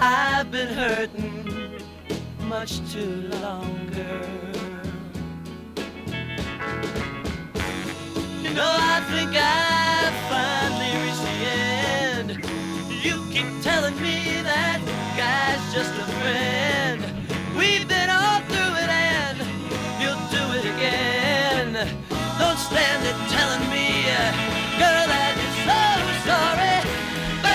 I've been hurting much too long, girl. You know, I think I finally reached the end. You keep telling me that guy's just a friend. We've been all through it and you'll do it again.